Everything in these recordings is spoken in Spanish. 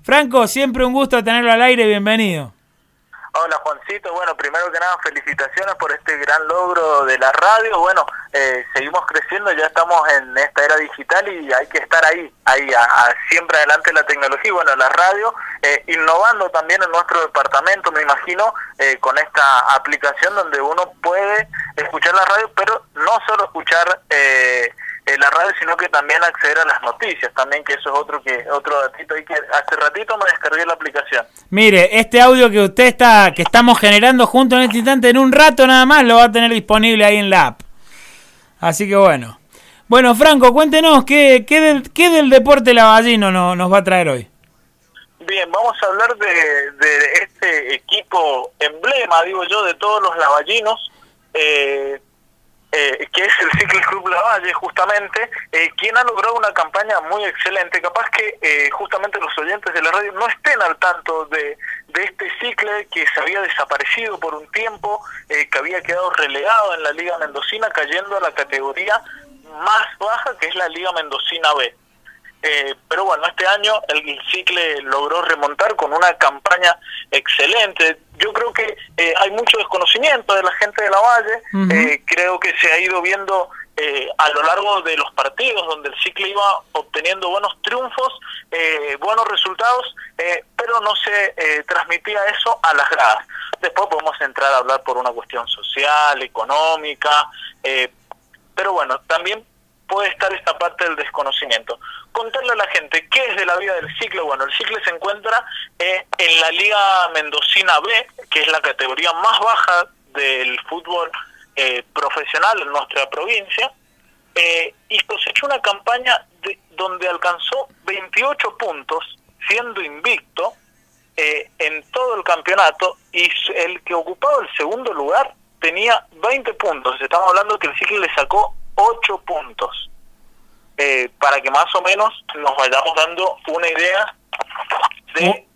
Franco, siempre un gusto tenerlo al aire, bienvenido. Hola Juancito, bueno, primero que nada felicitaciones por este gran logro de la radio. Bueno, seguimos creciendo, ya estamos en esta era digital y hay que estar ahí siempre adelante de la tecnología. Bueno, la radio, innovando también en nuestro departamento, me imagino, con esta aplicación donde uno puede escuchar la radio, pero no solo escuchar la radio, sino que también acceder a las noticias, también, que eso es otro datito ahí que hace ratito me descargué la aplicación. Mire, este audio que estamos generando juntos en este instante, en un rato nada más lo va a tener disponible ahí en la app. Así que bueno. Bueno, Franco, cuéntenos, ¿qué del deporte lavallino nos va a traer hoy? Bien, vamos a hablar de este equipo emblema, digo yo, de todos los lavallinos, que es el Cycle Club Lavalle, justamente, quien ha logrado una campaña muy excelente. Capaz que justamente los oyentes de la radio no estén al tanto de este cicle que se había desaparecido por un tiempo, que había quedado relegado en la Liga Mendocina, cayendo a la categoría más baja, que es la Liga Mendocina B. Pero bueno, este año el cicle logró remontar con una campaña excelente. Yo creo que hay mucho desconocimiento de la gente de Lavalle. Creo que se ha ido viendo a lo largo de los partidos donde el cicle iba obteniendo buenos triunfos, buenos resultados, pero no se transmitía eso a las gradas. Después podemos entrar a hablar por una cuestión social, económica, pero bueno, también puede estar esta parte del desconocimiento. Contarle a la gente qué es de la vida del cicle. Bueno, el cicle se encuentra en la Liga Mendocina B, que es la categoría más baja del fútbol profesional en nuestra provincia, y cosechó una campaña donde alcanzó 28 puntos, siendo invicto en todo el campeonato, y el que ocupaba el segundo lugar tenía 20 puntos. Estamos hablando que el cicle le sacó 8 puntos, para que más o menos nos vayamos dando una idea de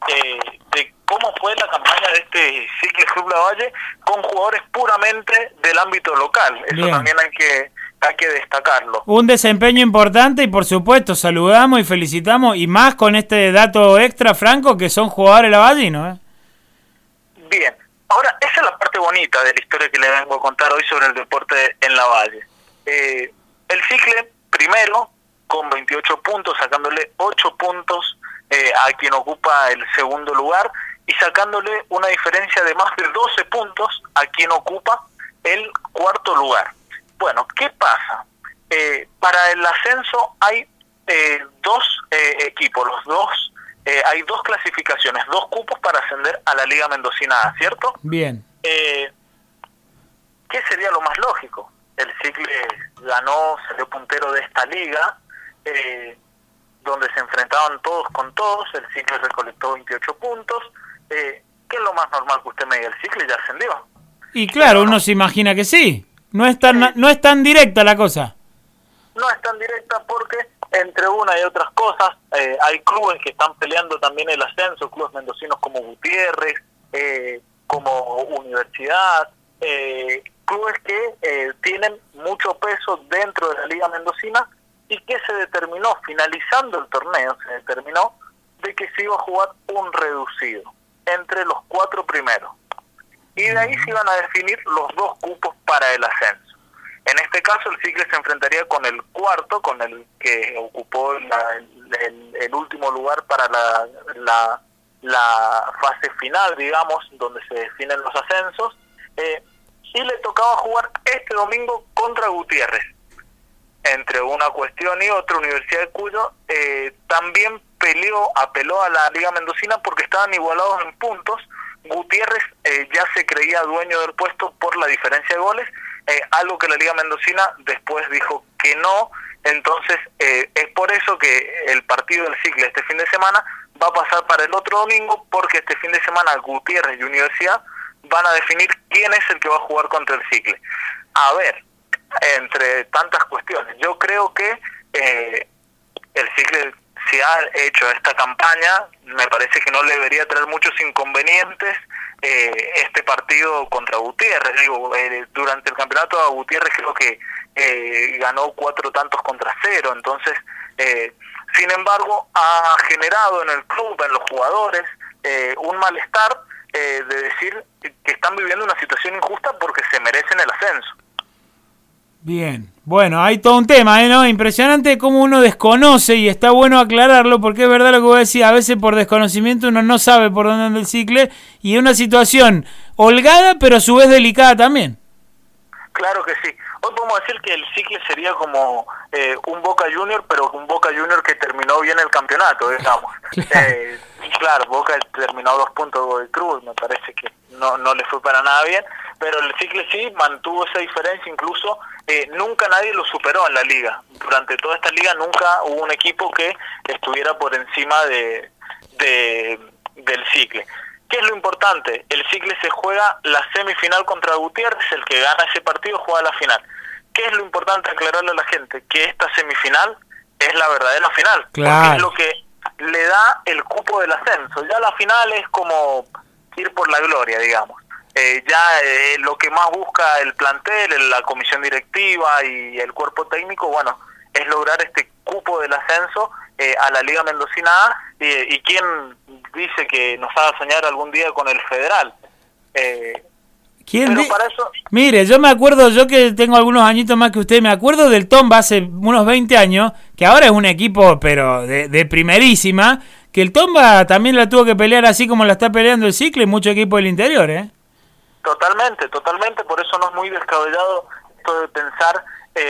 cómo fue la campaña de este Cycle Club Lavalle con jugadores puramente del ámbito local. Eso bien. También hay que destacarlo. Un desempeño importante y por supuesto saludamos y felicitamos, y más con este dato extra, Franco, que son jugadores lavallinos, Bien, ahora esa es la parte bonita de la historia que le vengo a contar hoy sobre el deporte en Lavalle. El cicle primero con 28 puntos, sacándole 8 puntos a quien ocupa el segundo lugar, y sacándole una diferencia de más de 12 puntos a quien ocupa el cuarto lugar. Bueno, ¿qué pasa? Para el ascenso hay dos equipos, hay dos clasificaciones, 2 cupos para ascender a la Liga Mendocina A, ¿cierto? Bien. ¿Qué sería lo más lógico? El cicle ganó, salió puntero de esta liga, donde se enfrentaban todos con todos. El cicle recolectó 28 puntos. ¿Qué es lo más normal que usted me diga? El cicle ya ascendió. Y claro, pero uno se imagina que sí. No es tan directa la cosa. No es tan directa porque, entre una y otras cosas, hay clubes que están peleando también el ascenso, clubes mendocinos como Gutiérrez, como Universidad, clubes que tienen mucho peso dentro de la Liga Mendocina, y que se determinó, finalizando el torneo, se determinó de que se iba a jugar un reducido entre los 4 primeros. Y de ahí se iban a definir los 2 cupos para el ascenso. En este caso el cicle se enfrentaría con el cuarto, con el que ocupó el último lugar para la fase final, digamos, donde se definen los ascensos, y le tocaba jugar este domingo contra Gutiérrez. Entre una cuestión y otra, Universidad de Cuyo también apeló a la Liga Mendocina porque estaban igualados en puntos. Gutiérrez ya se creía dueño del puesto por la diferencia de goles, algo que la Liga Mendocina después dijo que no. Entonces es por eso que el partido del cicle este fin de semana va a pasar para el otro domingo, porque este fin de semana Gutiérrez y Universidad van a definir quién es el que va a jugar contra el cicle. A ver, entre tantas cuestiones, yo creo que el cicle, si ha hecho esta campaña, me parece que no le debería traer muchos inconvenientes este partido contra Gutiérrez. Digo, durante el campeonato a Gutiérrez creo que ganó 4 tantos contra 0, entonces Sin embargo, ha generado en el club, en los jugadores, un malestar de decir que están viviendo una situación injusta porque se merecen el ascenso. Bien, bueno, hay todo un tema, ¿no? Impresionante cómo uno desconoce, y está bueno aclararlo, porque es verdad lo que vos decís, a veces por desconocimiento uno no sabe por dónde anda el Cicle, y es una situación holgada, pero a su vez delicada también. Claro que sí. Hoy podemos decir que el Cicle sería como un Boca Junior, pero un Boca Junior que terminó bien el campeonato, digamos. Claro, Boca terminó a 2 puntos de Cruz, me parece que no le fue para nada bien, pero el Cicle sí mantuvo esa diferencia, incluso nunca nadie lo superó en la liga. Durante toda esta liga nunca hubo un equipo que estuviera por encima del Cicle. ¿Qué es lo importante? El Cicle se juega la semifinal contra Gutiérrez, el que gana ese partido juega la final. ¿Qué es lo importante aclararle a la gente? Que esta semifinal es la verdadera final, claro, porque es lo que le da el cupo del ascenso. Ya la final es como ir por la gloria, digamos. Lo que más busca el plantel, la comisión directiva y el cuerpo técnico, bueno, es lograr este cupo del ascenso a la Liga Mendocina A, y quién dice que nos haga soñar algún día con el Federal. Para eso... Mire, yo me acuerdo, yo que tengo algunos añitos más que usted, me acuerdo del Tomba hace unos 20 años, que ahora es un equipo pero de primerísima, que el Tomba también la tuvo que pelear así como la está peleando el Cicle, mucho equipo del interior, ¿eh? Totalmente, por eso no es muy descabellado esto de pensar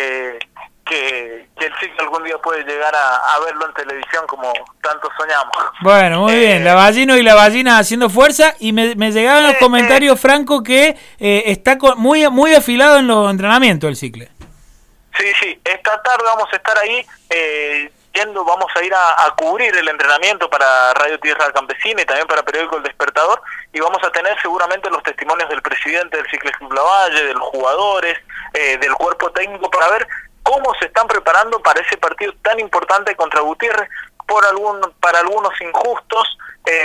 que el Cicle algún día puede llegar a verlo en televisión como tanto soñamos. Bueno, muy bien, la Ballino y la Ballina haciendo fuerza, y me llegaban los comentarios, Franco, que está muy afilado en los entrenamientos el Cicle. Sí, esta tarde vamos a estar ahí vamos a ir a cubrir el entrenamiento para Radio Tierra Campesina y también para Periódico El Despertador, y vamos a tener seguramente los testimonios del presidente del Cicle Club Lavalle, de los jugadores, del cuerpo técnico, para ver cómo se están preparando para ese partido tan importante contra Gutiérrez, para algunos injustos,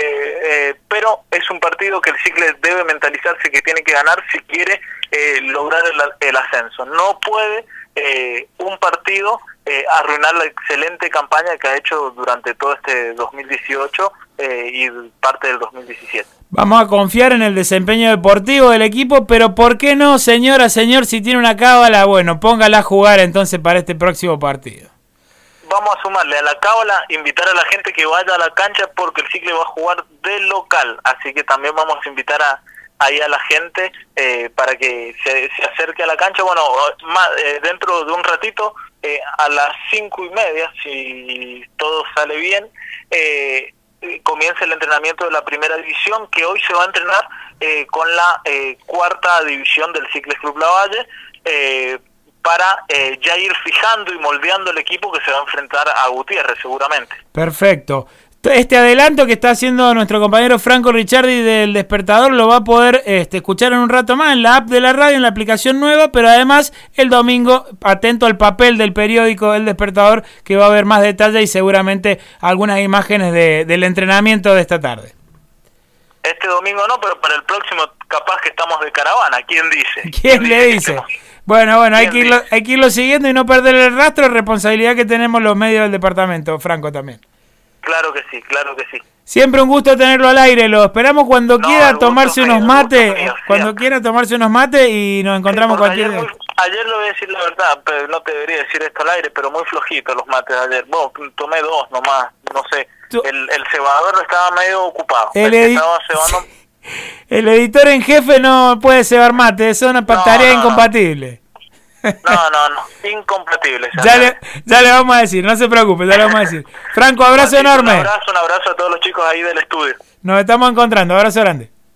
pero es un partido que el Cicle debe mentalizarse que tiene que ganar si quiere lograr el ascenso. No puede un partido arruinar la excelente campaña que ha hecho durante todo este 2018 y parte del 2017. Vamos a confiar en el desempeño deportivo del equipo, pero ¿por qué no, señor, si tiene una cábala? Bueno, póngala a jugar entonces para este próximo partido. Vamos a sumarle a la cábala, invitar a la gente que vaya a la cancha, porque el Cicle va a jugar de local, así que también vamos a invitar ahí a la gente para que se acerque a la cancha. Bueno, dentro de un ratito, a las 5:30, si todo sale bien, comienza el entrenamiento de la primera división, que hoy se va a entrenar con la cuarta división del Cicle Club Lavalle, para ya ir fijando y moldeando el equipo que se va a enfrentar a Gutiérrez seguramente. Perfecto. Este adelanto que está haciendo nuestro compañero Franco Ricciardi del Despertador lo va a poder escuchar en un rato más en la app de la radio, en la aplicación nueva, pero además el domingo, atento al papel del periódico El Despertador, que va a haber más detalle y seguramente algunas imágenes del entrenamiento de esta tarde. Este domingo no, pero para el próximo capaz que estamos de caravana, ¿quién dice? ¿Quién le dice? Bueno, hay que irlo siguiendo y no perder el rastro, responsabilidad que tenemos los medios del departamento, Franco, también. Claro que sí. Siempre un gusto tenerlo al aire, lo esperamos cuando quiera tomarse unos mates, quiera tomarse unos mates y nos encontramos cualquier día. Ayer le voy a decir la verdad, pero no te debería decir esto al aire, pero muy flojito los mates ayer. Tomé 2 nomás, no sé. El cebador estaba medio ocupado. Estaba cebando. El editor en jefe no puede cebar mate, es una tarea incompatible. No, incompatible. Ya le vamos a decir, no se preocupe, ya le vamos a decir. Franco, abrazo enorme. Un abrazo a todos los chicos ahí del estudio. Nos estamos encontrando, abrazo grande.